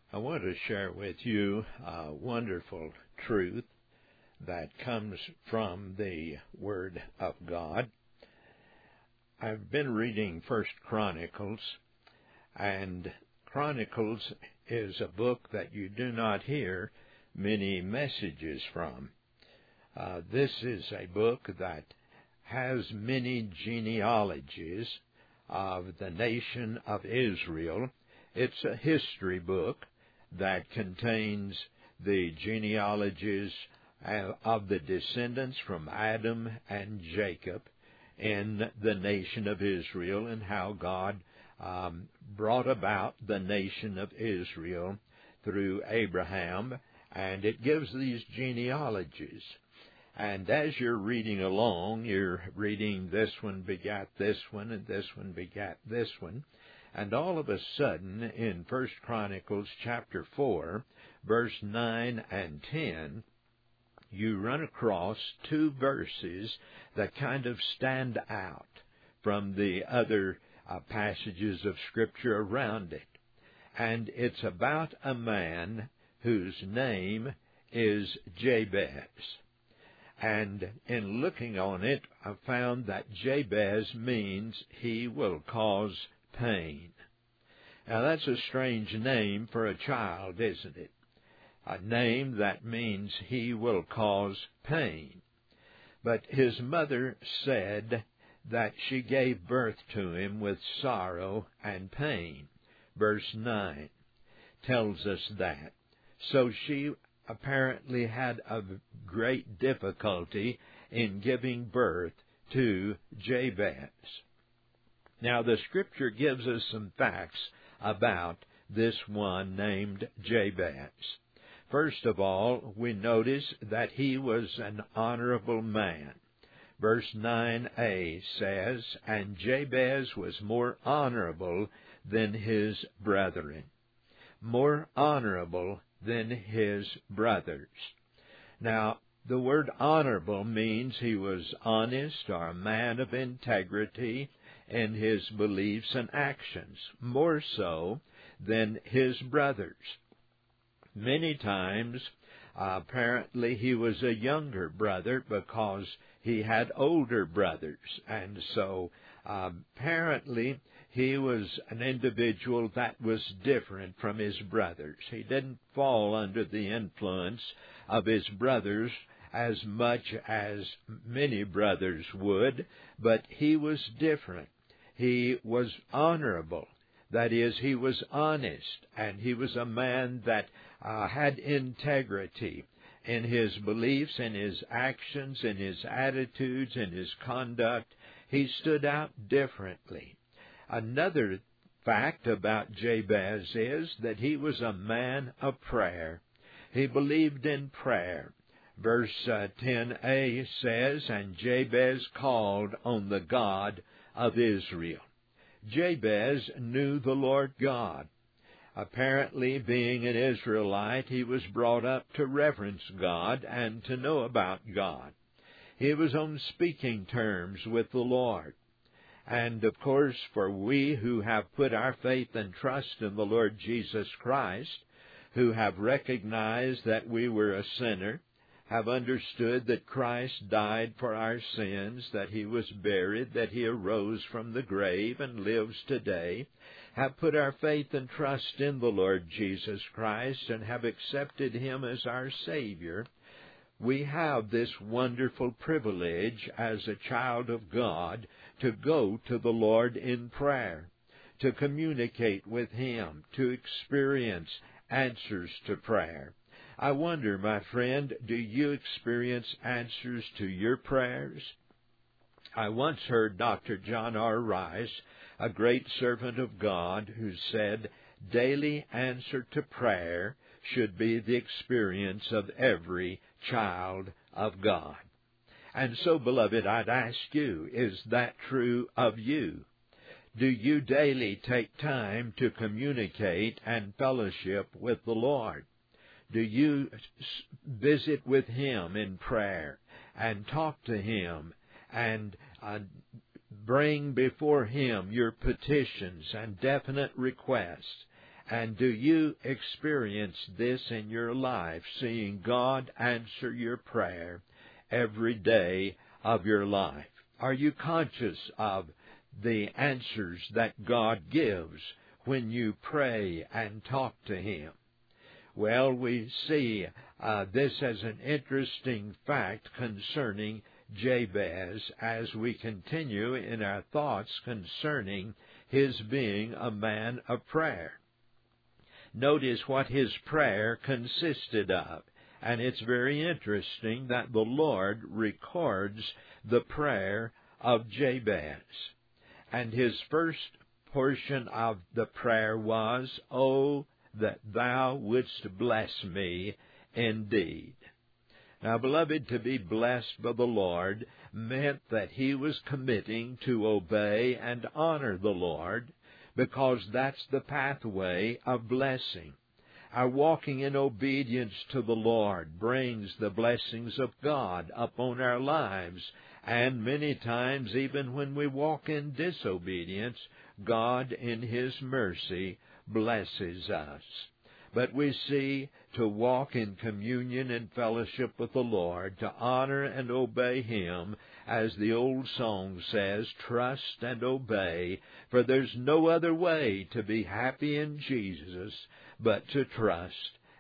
I want to share with you a wonderful truth that comes from the Word of God. I've been reading First Chronicles, and Chronicles is a book that you do not hear many messages from. This is a book that has many genealogies of the nation of Israel. It's a history book that contains the genealogies of the descendants from Adam and Jacob in the nation of Israel and how God brought about the nation of Israel through Abraham, and it gives these genealogies. And as you're reading along, you're reading this one begat this one, and this one begat this one. And all of a sudden, in 1 Chronicles chapter 4, verse 9 and 10, you run across two verses that kind of stand out from the other passages of Scripture around it. And it's about a man whose name is Jabez. And in looking on it, I found that Jabez means he will cause pain. Now that's a strange name for a child, isn't it? A name that means he will cause pain. But his mother said that she gave birth to him with sorrow and pain. Verse 9 tells us that. So she apparently had a great difficulty in giving birth to Jabez. Now, the Scripture gives us some facts about this one named Jabez. First of all, we notice that he was an honorable man. Verse 9a says, "And Jabez was more honorable than his brethren." More honorable than his brothers. Now, the word honorable means he was honest or a man of integrity in his beliefs and actions, more so than his brothers. Many times, apparently he was a younger brother because he had older brothers, and so apparently he was an individual that was different from his brothers. He didn't fall under the influence of his brothers as much as many brothers would, but he was different. He was honorable. That is, he was honest, and he was a man that had integrity in his beliefs, in his actions, in his attitudes, in his conduct. He stood out differently. Another fact about Jabez is that he was a man of prayer. He believed in prayer. Verse 10a says, "And Jabez called on the God of Israel." Jabez knew the Lord God. Apparently, being an Israelite, he was brought up to reverence God and to know about God. He was on speaking terms with the Lord. And, of course, for we who have put our faith and trust in the Lord Jesus Christ, who have recognized that we were a sinner, have understood that Christ died for our sins, that He was buried, that He arose from the grave and lives today, have put our faith and trust in the Lord Jesus Christ and have accepted Him as our Savior, we have this wonderful privilege as a child of God to go to the Lord in prayer, to communicate with Him, to experience answers to prayer. I wonder, my friend, do you experience answers to your prayers? I once heard Dr. John R. Rice, a great servant of God, who said, "Daily answer to prayer should be the experience of every child of God." And so, beloved, I'd ask you, is that true of you? Do you daily take time to communicate and fellowship with the Lord? Do you visit with Him in prayer and talk to Him and bring before Him your petitions and definite requests And do you experience this in your life, seeing God answer your prayer every day of your life? Are you conscious of the answers that God gives when you pray and talk to Him? Well, we see this as an interesting fact concerning Jabez as we continue in our thoughts concerning his being a man of prayer. Notice what his prayer consisted of. And it's very interesting that the Lord records the prayer of Jabez. And his first portion of the prayer was, "Oh, that thou wouldst bless me indeed." Now, beloved, to be blessed by the Lord meant that he was committing to obey and honor the Lord, because that's the pathway of blessing. Our walking in obedience to the Lord brings the blessings of God upon our lives, and many times, even when we walk in disobedience, God in His mercy blesses us. But we see to walk in communion and fellowship with the Lord, to honor and obey Him, as the old song says, trust and obey, for there's no other way to be happy in Jesus but to trust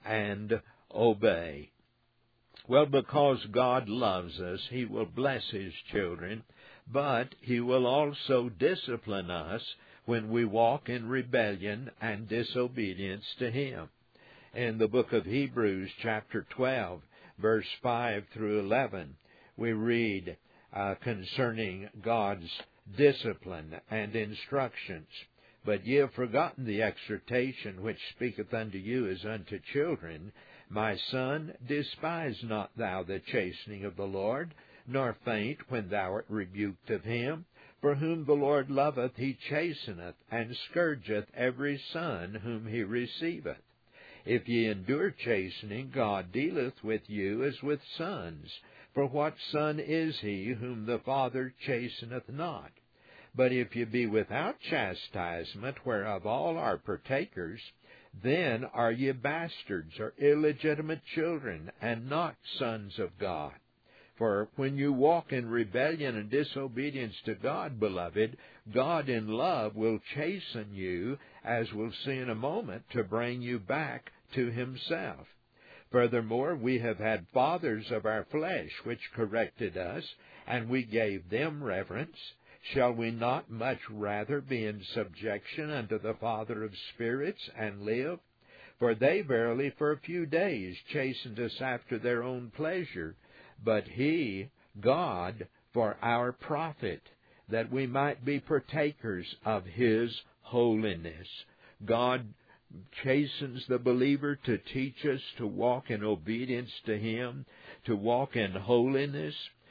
and obey. Well, because God loves us, He will bless His children, but He will also discipline us when we walk in rebellion and disobedience to Him. In the book of Hebrews, chapter 12, verse 5 through 11, we read concerning God's discipline and instructions. But ye have forgotten the exhortation which speaketh unto you as unto children. My son, despise not thou the chastening of the Lord, nor faint when thou art rebuked of Him. For whom the Lord loveth, He chasteneth, and scourgeth every son whom He receiveth. If ye endure chastening, God dealeth with you as with sons. For what son is he whom the Father chasteneth not? But if ye be without chastisement, whereof all are partakers, then are ye bastards, or illegitimate children, and not sons of God. For when you walk in rebellion and disobedience to God, beloved, God in love will chasten you, as we'll see in a moment, to bring you back to Himself. Furthermore, we have had fathers of our flesh which corrected us, and we gave them reverence. Shall we not much rather be in subjection unto the Father of spirits and live? For they verily for a few days chastened us after their own pleasure, but He, God, for our profit, that we might be partakers of His holiness. God chastens the believer to teach us to walk in obedience to Him, to walk in holiness,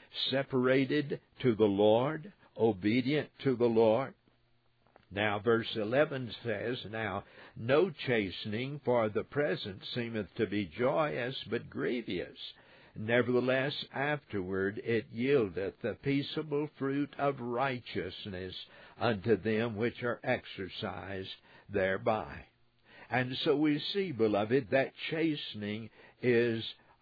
separated to the Lord, obedient to the Lord. Now, verse 11 says, Now no chastening for the present seemeth to be joyous, but grievous. Nevertheless, afterward it yieldeth the peaceable fruit of righteousness unto them which are exercised thereby. And so we see, beloved, that chastening is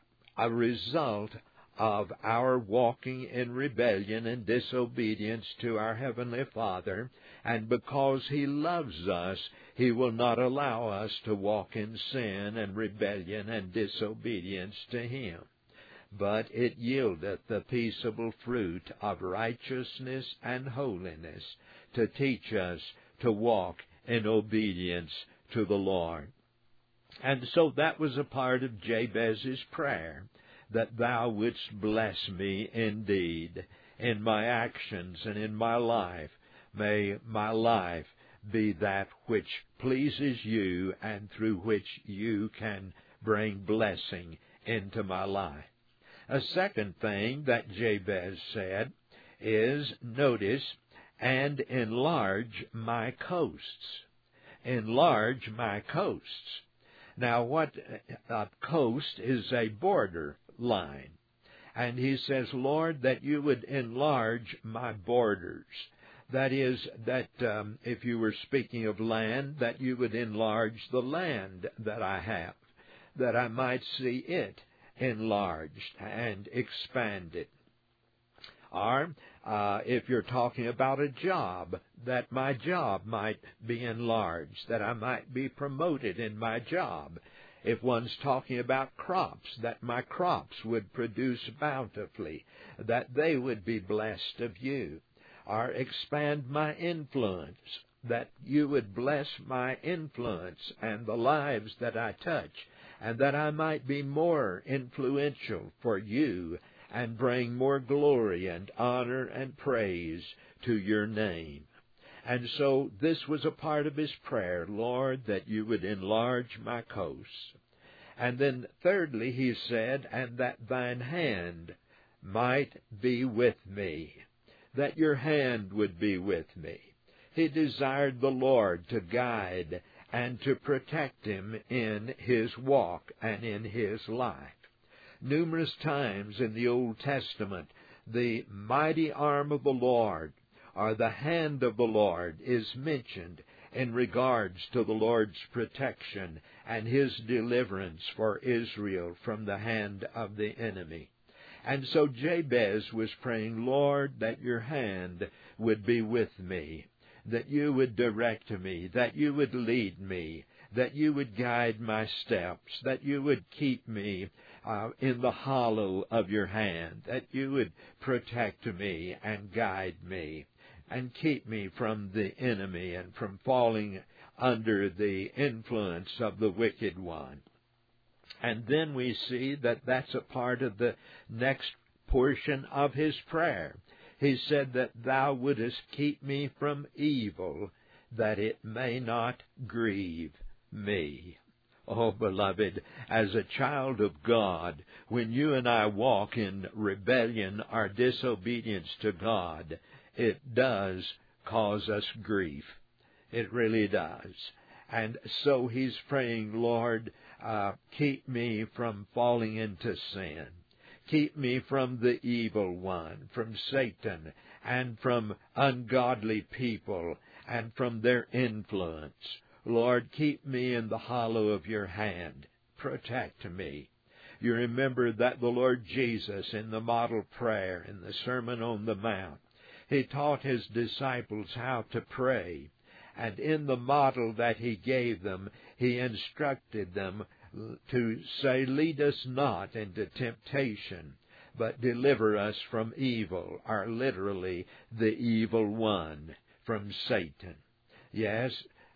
a result of our walking in rebellion and disobedience to our Heavenly Father, and because He loves us, He will not allow us to walk in sin and rebellion and disobedience to Him. But it yieldeth the peaceable fruit of righteousness and holiness to teach us to walk in obedience to the Lord. And so that was a part of Jabez's prayer, that thou wouldst bless me indeed in my actions and in my life. May my life be that which pleases you and through which you can bring blessing into my life. A second thing that Jabez said is, notice, and enlarge my coasts. Enlarge my coasts. Now, what a coast is a border line. And he says, Lord, that you would enlarge my borders. That is, that if you were speaking of land, that you would enlarge the land that I have, that I might see it enlarged and expanded. Or, if you're talking about a job, that my job might be enlarged, that I might be promoted in my job. If one's talking about crops, that my crops would produce bountifully, that they would be blessed of you. Or expand my influence, that you would bless my influence and the lives that I touch, and that I might be more influential for you and bring more glory and honor and praise to your name. And so this was a part of his prayer, Lord, that you would enlarge my coasts. And then thirdly, he said, and that thine hand might be with me, that your hand would be with me. He desired the Lord to guide and to protect him in his walk and in his life. Numerous times in the Old Testament, the mighty arm of the Lord, or the hand of the Lord, is mentioned in regards to the Lord's protection and his deliverance for Israel from the hand of the enemy. And so Jabez was praying, Lord, that your hand would be with me, that you would direct me, that you would lead me, that you would guide my steps, that you would keep me in the hollow of your hand, that you would protect me and guide me and keep me from the enemy and from falling under the influence of the wicked one. And then we see that that's a part of the next portion of his prayer. He said that thou wouldest keep me from evil, that it may not grieve me. Oh, beloved, as a child of God, when you and I walk in rebellion or disobedience to God, it does cause us grief. It really does. And so he's praying, Lord, keep me from falling into sin. Keep me from the evil one, from Satan, and from ungodly people, and from their influence. Lord, keep me in the hollow of your hand. Protect me. You remember that the Lord Jesus, in the model prayer, in the Sermon on the Mount, he taught his disciples how to pray. And in the model that he gave them, he instructed them to say, lead us not into temptation, but deliver us from evil, or literally, the evil one, from Satan. Yes,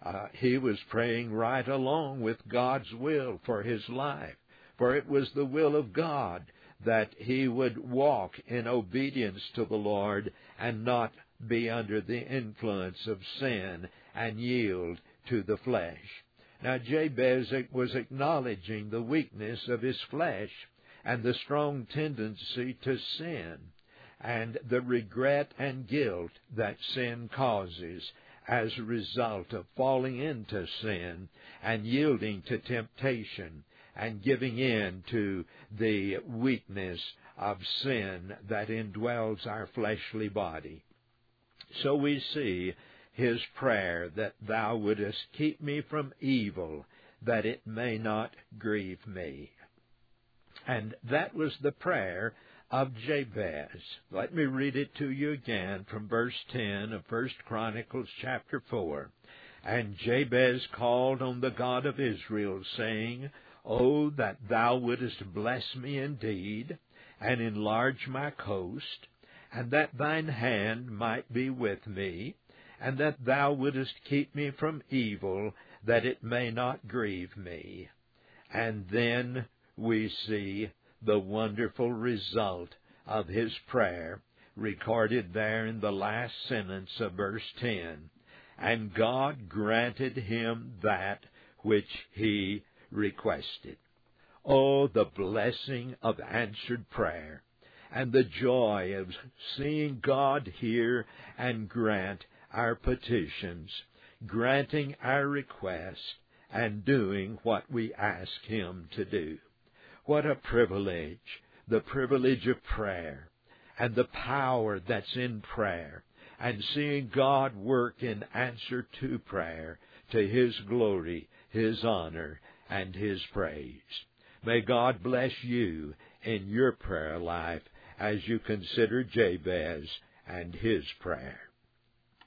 he was praying right along with God's will for his life, for it was the will of God that he would walk in obedience to the Lord and not be under the influence of sin and yield to the flesh. Now, Jabez was acknowledging the weakness of his flesh and the strong tendency to sin and the regret and guilt that sin causes as a result of falling into sin and yielding to temptation and giving in to the weakness of sin that indwells our fleshly body. So we see his prayer that thou wouldest keep me from evil, that it may not grieve me. And that was the prayer of Jabez. Let me read it to you again from verse 10 of 1 Chronicles chapter 4. And Jabez called on the God of Israel, saying, O that thou wouldest bless me indeed, and enlarge my coast, and that thine hand might be with me, and that thou wouldest keep me from evil, that it may not grieve me. And then we see the wonderful result of his prayer, recorded there in the last sentence of verse 10. And God granted him that which he requested. Oh, the blessing of answered prayer, and the joy of seeing God hear and grant our petitions, granting our request, and doing what we ask him to do. What a privilege, the privilege of prayer, and the power that's in prayer, and seeing God work in answer to prayer, to His glory, His honor, and His praise. May God bless you in your prayer life as you consider Jabez and his prayer.